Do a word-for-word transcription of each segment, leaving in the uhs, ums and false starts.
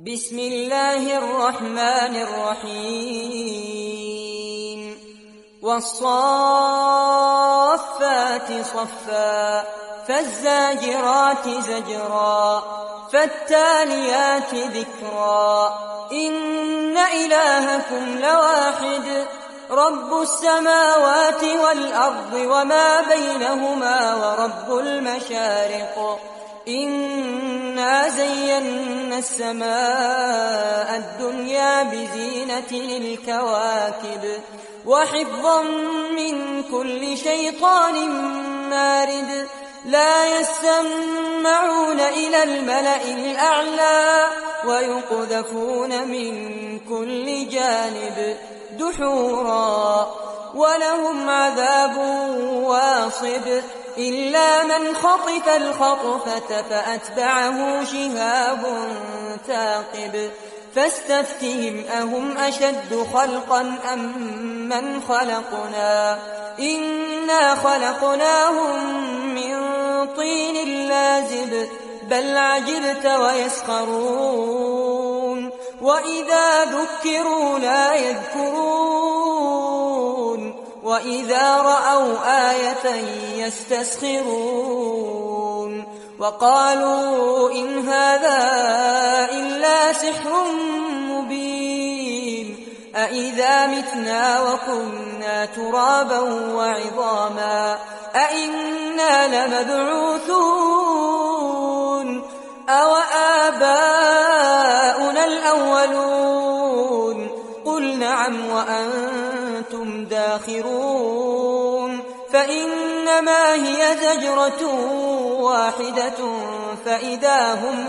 بسم الله الرحمن الرحيم والصافات صفا فالزاجرات زجرا فالتاليات ذكرا إن إلهكم لواحد رب السماوات والأرض وما بينهما ورب المشارق إنا زينا السماء الدنيا بزينة الكواكب وحفظا من كل شيطان مارد لا يسمعون إلى الملأ الأعلى ويقذفون من كل جانب دحورا ولهم عذاب واصب إلا من خطف الخطفة فأتبعه شهاب ثاقب فاستفتهم أهم أشد خلقا أم من خلقنا إنا خلقناهم من طين لازب بل عجبت ويسخرون وإذا ذكروا لا يذكرون وإذا رأوا آية يستسخرون وقالوا إن هذا إلا سحر مبين أإذا متنا وكنا ترابا وعظاما أإنا لمبعوثون أو آباؤنا الأولون قل نعم وأنتم داخرون فإنما هي زجرة واحدة فإذا هم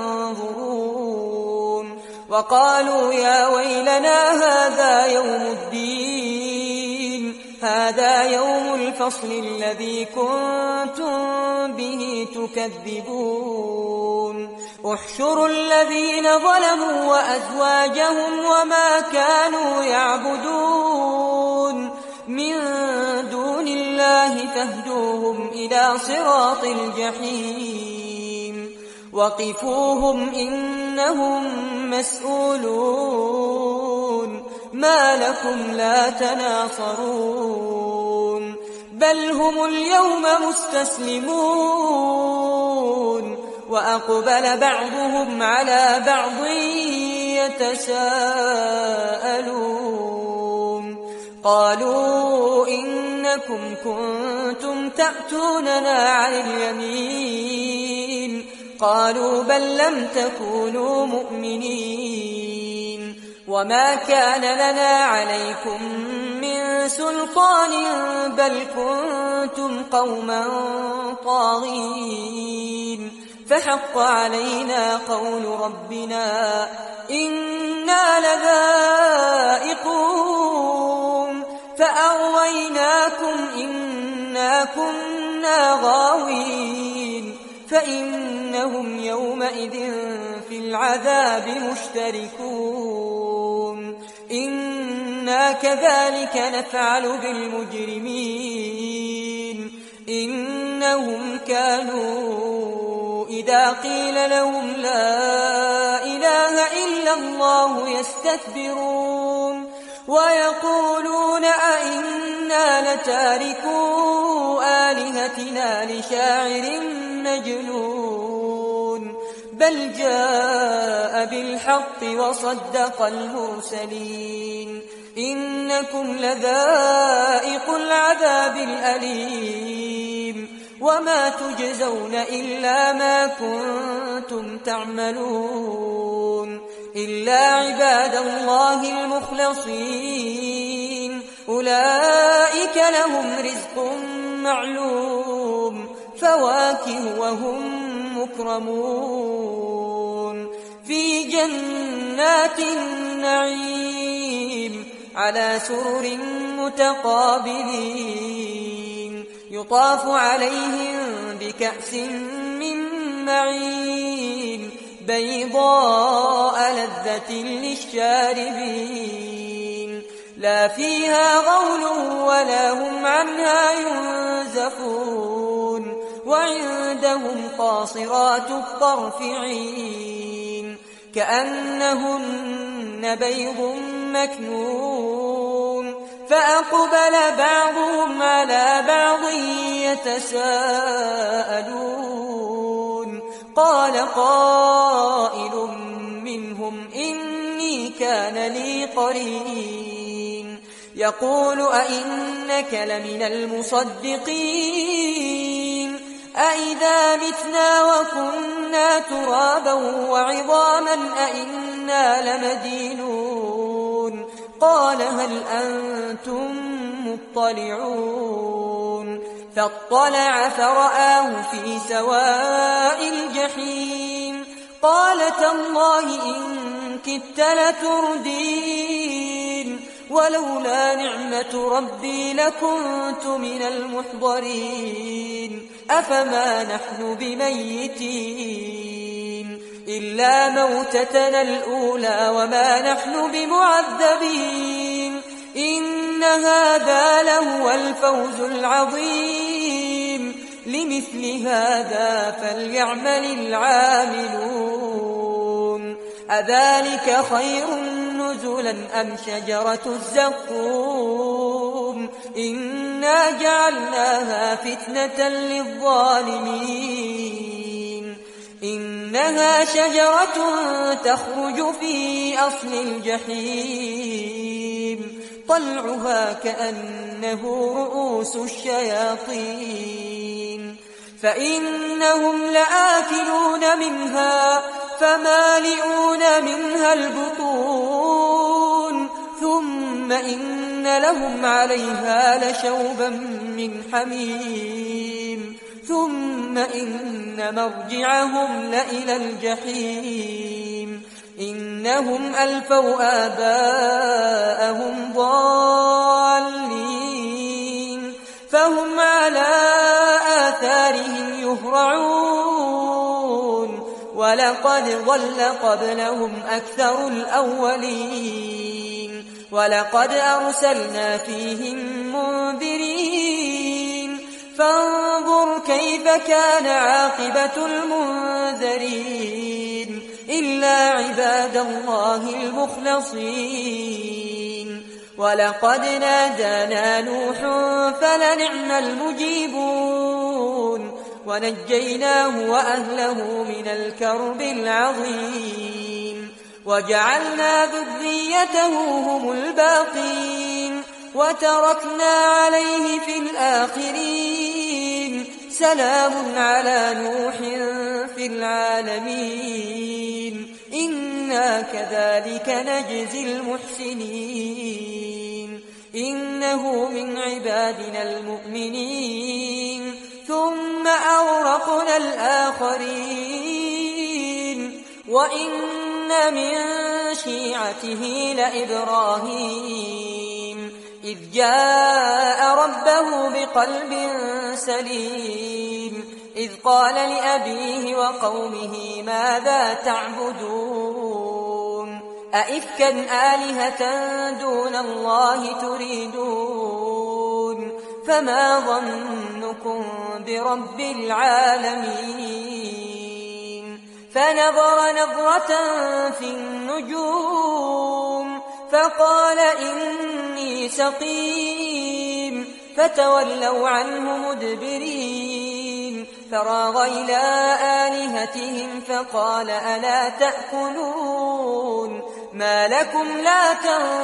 ينظرون وقالوا يا ويلنا هذا يوم الدين هذا يوم الفصل الذي كنتم به تكذبون احشروا الذين ظلموا وأزواجهم وما كانوا يعبدون من دون الله فاهدوهم إلى صراط الجحيم وقفوهم إنهم مسؤولون ما لكم لا تناصرون بل هم اليوم مستسلمون وأقبل بعضهم على بعض يتساءلون قالوا إنكم كنتم تأتوننا عن اليمين قالوا بل لم تكونوا مؤمنين وما كان لنا عليكم من سلطان بل كنتم قوما طاغين فحق علينا قول ربنا إنا لذائقون فأغويناكم إنا كنا غاوين فإنهم يومئذ في العذاب مشتركون إنا كذلك نفعل بالمجرمين إنهم كانوا إذا قيل لهم لا إله إلا الله يستكبرون ويقولون أئنا لتاركو آلهتنا لشاعر مجنون بل جاء بالحق وصدق المرسلين إنكم لذائق العذاب الأليم وما تجزون إلا ما كنتم تعملون إلا عباد الله المخلصين أولئك لهم رزق معلوم فواكه وهم مكرمون في جنات النعيم على سرر متقابلين يطاف عليهم بكأس من معين بيضاء لذة للشاربين لا فيها غول ولا هم عنها ينزفون وعندهم قاصرات الطرف عين كأنهن بيض مكنون فأقبل بعضهم على بعض يتساءلون قال قائل منهم إني كان لي قرين يقول أئنك لمن المصدقين أئذا متنا وكنا ترابا وعظاما أئنا لمدينون قال هل أنتم مطلعون فاطلع فرآه في سواء الجحيم قال تالله إن كدت لتردين ولولا نعمة ربي لكنت من المحضرين أفما نحن بميتين إلا موتتنا الأولى وما نحن بمعذبين إن هذا لهو الفوز العظيم لمثل هذا فليعمل العاملون أذلك خير نزلا أم شجرة الزقوم إنا جعلناها فتنة للظالمين إنها شجرة تخرج في أصل الجحيم طلعها كأنه رؤوس الشياطين فإنهم لآكلون منها فمالئون منها البطون ثم إن لهم عليها لشوبا من حميم ثم إن مرجعهم لإلى الجحيم إنهم ألفوا آباءهم ضالين فهم على آثارهم يهرعون ولقد ضل قبلهم أكثر الأولين ولقد أرسلنا فيهم منذرين فانظر كيف كان عاقبة المنذرين إلا عباد الله المخلصين ولقد نادانا نوح فلنعم المجيبون ونجيناه وأهله من الكرب العظيم وجعلنا ذريته هم الباقين وتركنا عليه في الآخرين سلام على نوح في العالمين إنا كذلك نجزي المحسنين إنه من عبادنا المؤمنين ثم أغرقنا الآخرين وإن من شيعته لإبراهيم إذ جاء ربه بقلب سليم إذ قال لأبيه وقومه ماذا تعبدون أئفكا آلهة دون الله تريدون فما ظنكم برب العالمين فنظر نظرة في النجوم فقال إني سقيم فتولوا عنه مدبرين فراغ إلى آلهتهم فقال ألا تأكلون ما لكم لا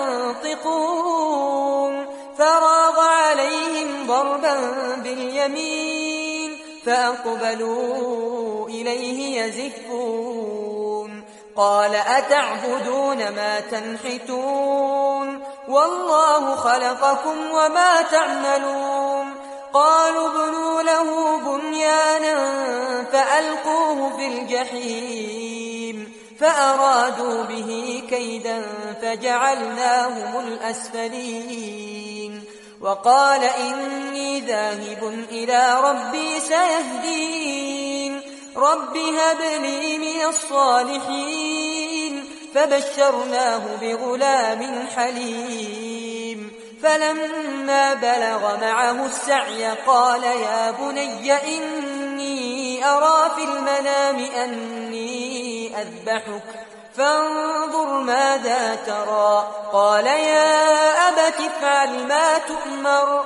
تنطقون فراغ عليهم ضربا باليمين فأقبلوا إليه يزفون قال أتعبدون ما تنحتون والله خلقكم وما تعملون قالوا ابنوا له بنيانا فألقوه في الجحيم فأرادوا به كيدا فجعلناهم الأسفلين وقال إني ذاهب إلى ربي سيهدين رب هب لي من الصالحين فبشرناه بغلام حليم فلما بلغ معه السعي قال يا بني إني أرى في المنام أني أذبحك فانظر ماذا ترى. قال يا أبت افعل ما تؤمر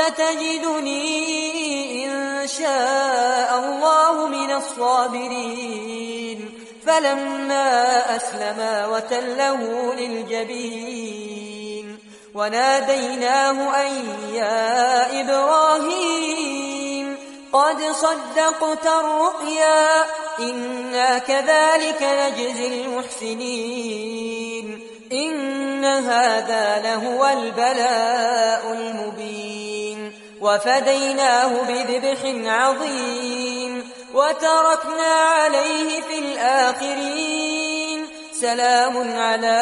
ستجدني إن شاء الله من الصابرين. فلما أسلما وتله للجبين وناديناه أن يا إبراهيم قد صدقت الرؤيا إنا كذلك نجزي المحسنين إن هذا لهو البلاء المبين. وفديناه بذبح عظيم وتركنا عليه في الآخرين سلام على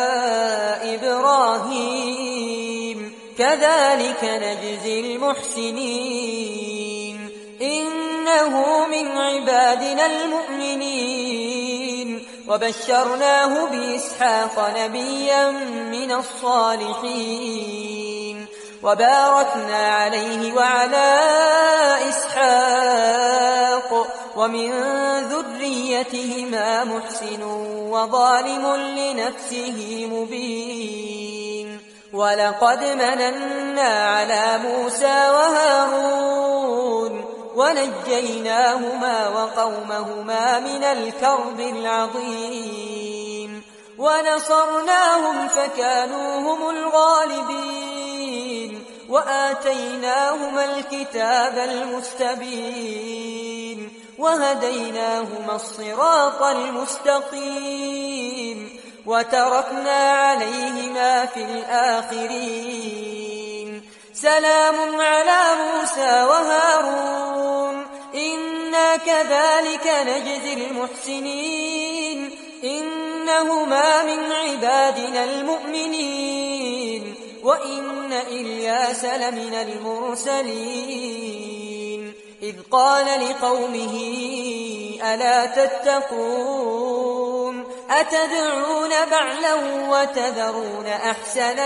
إبراهيم كذلك نجزي المحسنين إنه من عبادنا المؤمنين. وبشرناه بإسحاق نبيا من الصالحين وباركنا عليه وعلى إسحاق ومن ذريتهما محسن وظالم لنفسه مبين. ولقد مننا على موسى وهارون ونجيناهما وقومهما من الكرب العظيم ونصرناهم فكانوا هم الغالبين وآتيناهما الكتاب المستبين وهديناهما الصراط المستقيم وتركنا عليهما في الآخرين سلام على موسى وهارون إنا كذلك نجزي المحسنين إنهما من عبادنا المؤمنين وإن إلياس لمن المرسلين إذ قال لقومه ألا تتقون أتدعون بعلا وتذرون أحسن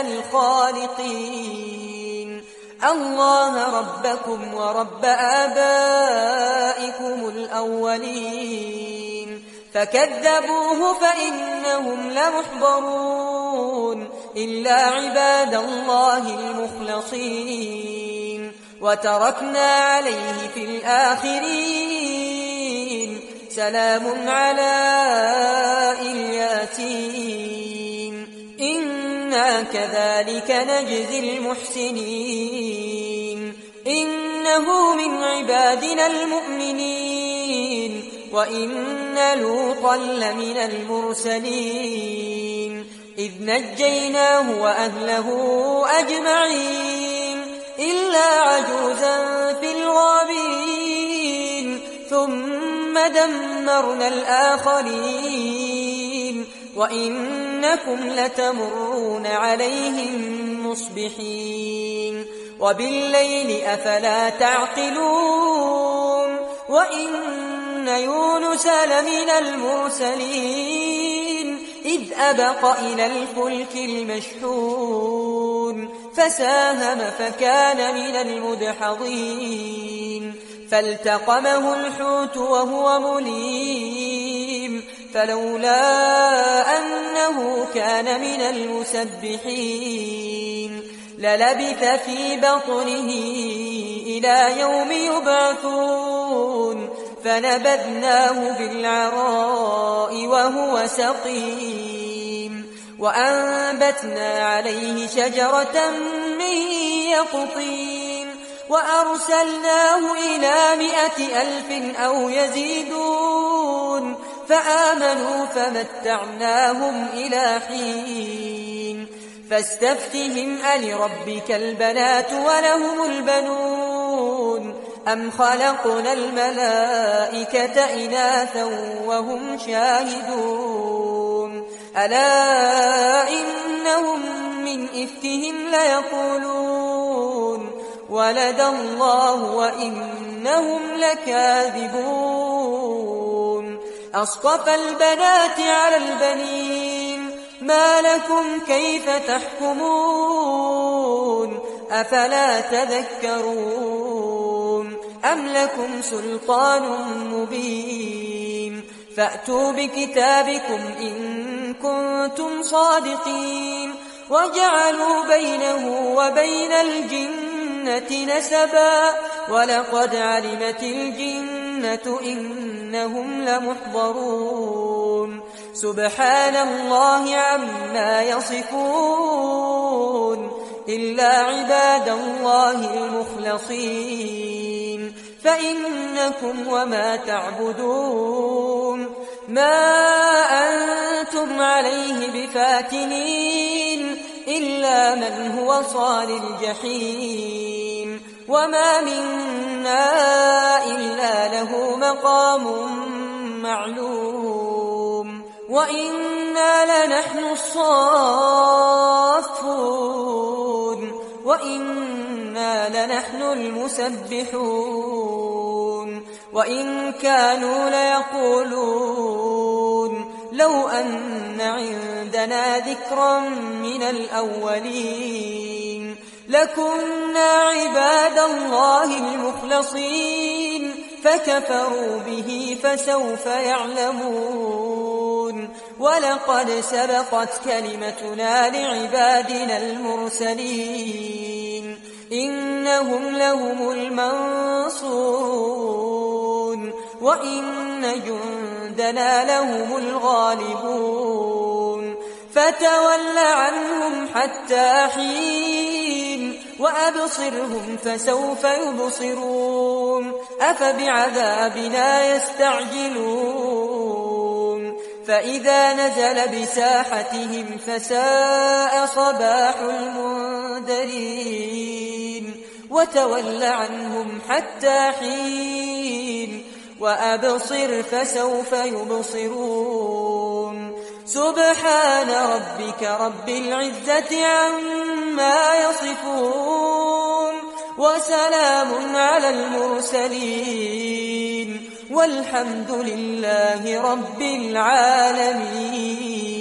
الخالقين الله ربكم ورب آبائكم الأولين فكذبوه فإنهم لمحضرون إلا عباد الله المخلصين وتركنا عليه في الآخرين سلام على الياسين إنا كذلك نجزي المحسنين إنه من عبادنا المؤمنين وإن لوطا لمن المرسلين إذ نجيناه وأهله أجمعين إلا عجوزا في الغابرين ثم دمرنا الآخرين وإنكم لتمرون عليهم مصبحين وبالليل أفلا تعقلون وإن يونس لمن المرسلين إذ أبق إلى الفلك المشحون فساهم فكان من المدحضين فالتقمه الحوت وهو مليم فلولا أنه كان من المسبحين للبث في بطنه إلى يوم يبعثون فنبذناه بالعراء وهو سقيم وأنبتنا عليه شجرة من يقطين وأرسلناه إلى مائة ألف أو يزيدون فآمنوا فمتعناهم إلى حين فاستفتهم ألربك البنات ولهم البنون أم خلقنا الملائكة إناثا وهم شاهدون ألا إنهم من إفكهم ليقولون ولد الله وإنهم لكاذبون أصطفى البنات على البنين ما لكم كيف تحكمون أفلا تذكرون أم لكم سلطان مبين فأتوا بكتابكم إن كنتم صادقين وجعلوا بينه وبين الجنة نسبا ولقد علمت الجنة إنهم لمحضرون سبحان الله عما يصفون إلا عباد الله المخلصين فإنكم وما تعبدون ما أنتم عليه بفاتنين إلا من هو صال الجحيم وما منا إلا له مقام معلوم وإنا لنحن الصافون وإنا لنحن المسبحون وإن كانوا ليقولون لو أن عندنا ذكرا من الأولين لكنا عباد الله المخلصين فكفروا به فسوف يعلمون ولقد سبقت كلمتنا لعبادنا المرسلين إنهم لهم المنصورون وإن جندنا لهم الغالبون فتول عنهم حتى حين وأبصرهم فسوف يبصرون أفبعذابنا يستعجلون فإذا نزل بساحتهم فساء صباح المنذرين وتول عنهم حتى حين وأبصر فسوف يبصرون سبحان ربك رب العزة عما يصفون وسلام على المرسلين والحمد لله رب العالمين.